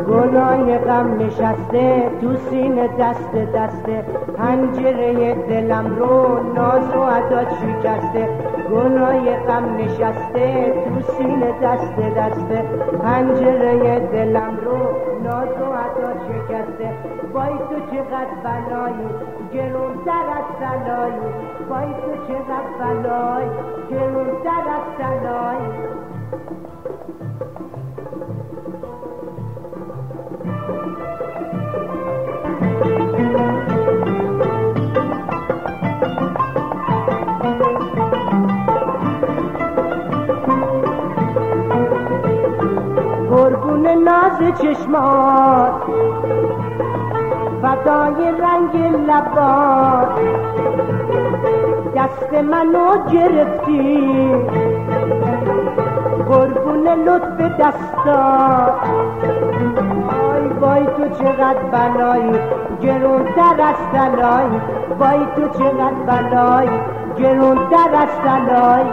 گناه غم نشسته تو سینه دست دسته، پنجره دلم رو ناز و عداد شکسته. گناه غم نشسته تو سینه دست دسته، پنجره دلم رو ناز و عداد شکسته. وای تو چقدر بلایی گرونتر از طلایی، وای تو چقدر بلایی گرونتر از طلایی. قربون ناز چشمات فدای رنگ لبات، دست منو گرفتی قربون لطف دستات. وای وای تو چقدر بلایی گرونتر از طلایی، وای تو چقدر بلایی گرونتر از طلایی.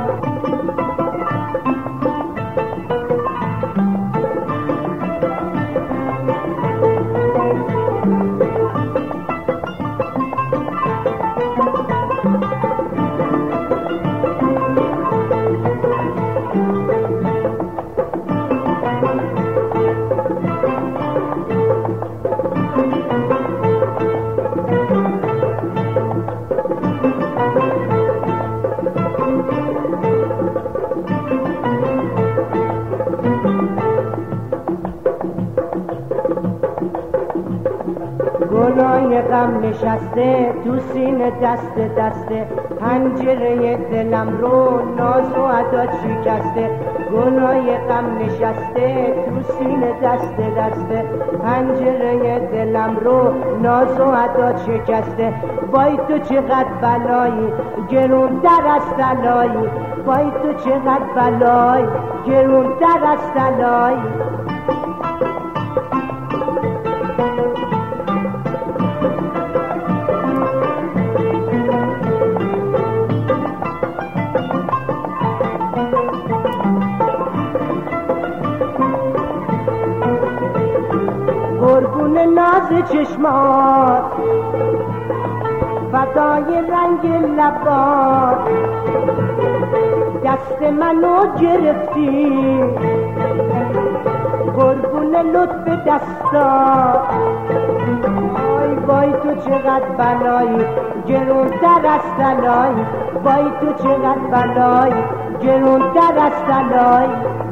گناه غم نشسته تو سینه دست دسته، پنجره دلم رو ناز و عداد شکسته. گناه غم نشسته تو سینه دست دسته، پنجره دلم رو ناز و عداد شکسته. وای تو چقدر بلایی گرونتر از طلایی، وای تو چقدر بلایی گرونتر از طلایی. قربون ناز چشمات فدای رنگ لبات، دست منو گرفتی قربون لطف دستات. وای وای تو چقدر بلایی گرونتر از طلایی، وای تو چقدر بلایی گرونتر از طلایی.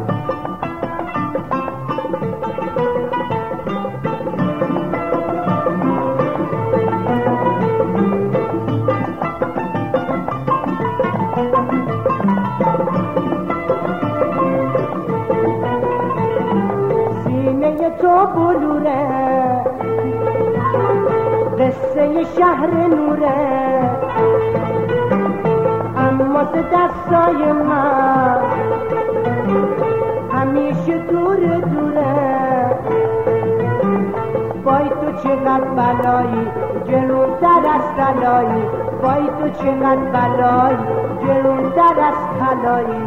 تو بلوره قصه شهر نوره، اما دستای من همیشه دور دوره. وای تو چقدر بلایی گرونتر از طلایی، وای تو چقدر بلایی گرونتر از طلایی.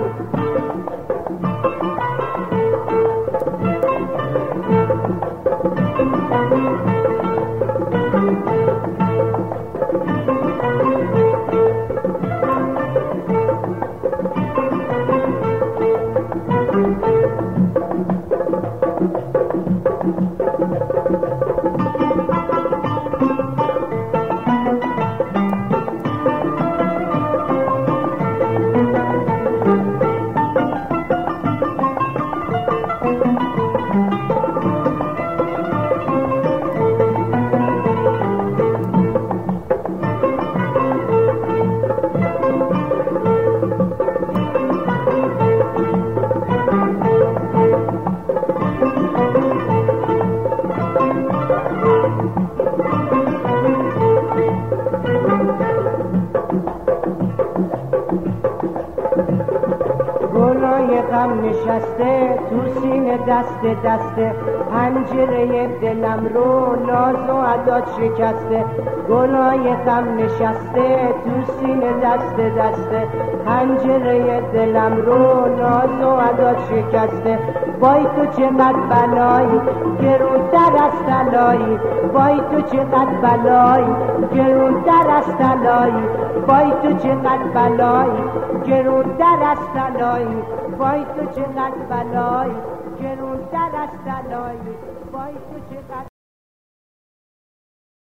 غم نشسته تو سینه دست دسته، پنجره دلم رو ناز و عداد شکسته. گناه غم نشسته تو سینه دست دسته، پنجره دلم رو ناز و عداد شکسته. وای تو چقدر بلایی گرونتر از طلایی، وای تو چقدر بلایی گرونتر از طلایی، وای تو چقدر بلایی گرونتر از طلایی، وای تو چقدر بلایی گرونتر از طلایی، وای تو چقدر